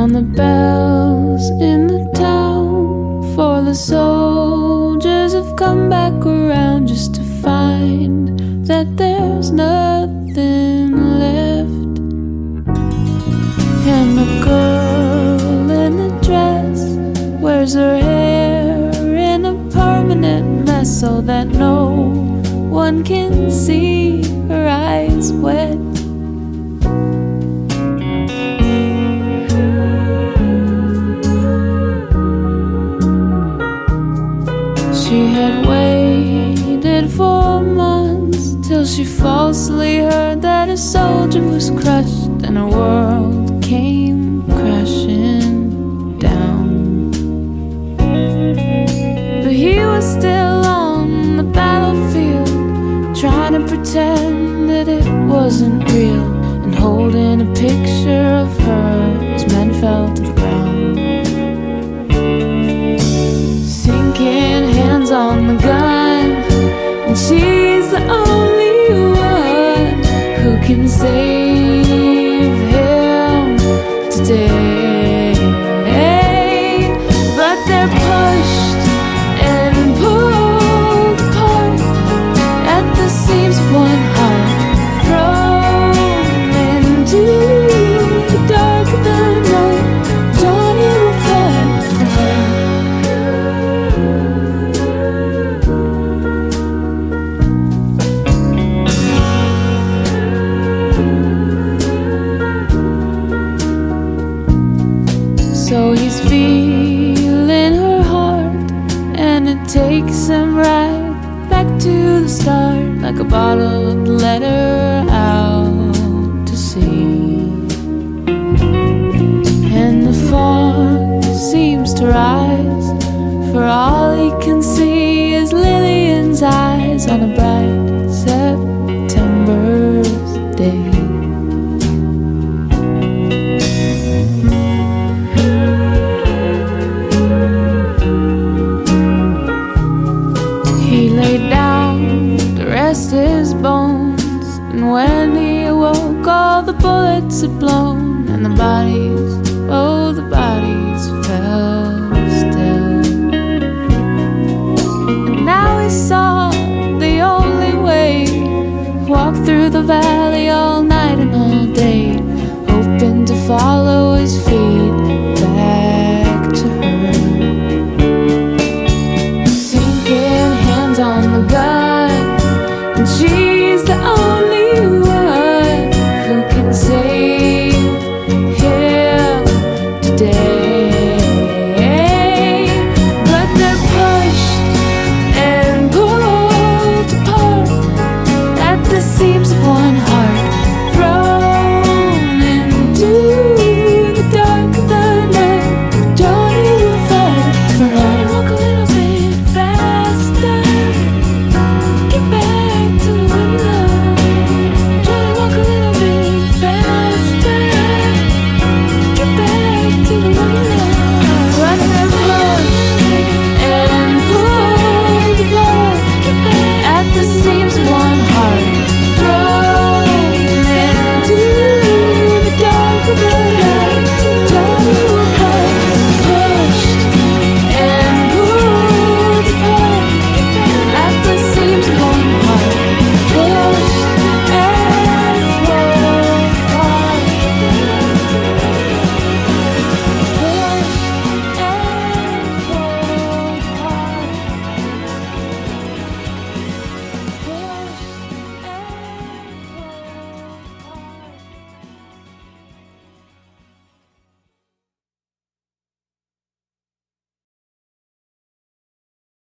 Sound the bells in the town, for the soldiers have come back around just to find that there's nothing left. And the girl in the dress wears her hair in a permanent mess so that no one can see her eyes wet. She had waited for months till she falsely heard that a soldier was crushed and her world came crashing down. But he was still on the battlefield, trying to pretend that it wasn't real, and holding a picture of her as men fell to the ground. Sinking hands on the gun, and she's the only one who can save him today. But they're pushed and pulled apart at the seams of one heart, thrown into the dark of the night. Johnny will fight for her. So he's feeling her heart, and it takes him right back to the start, like a bottled letter out to sea.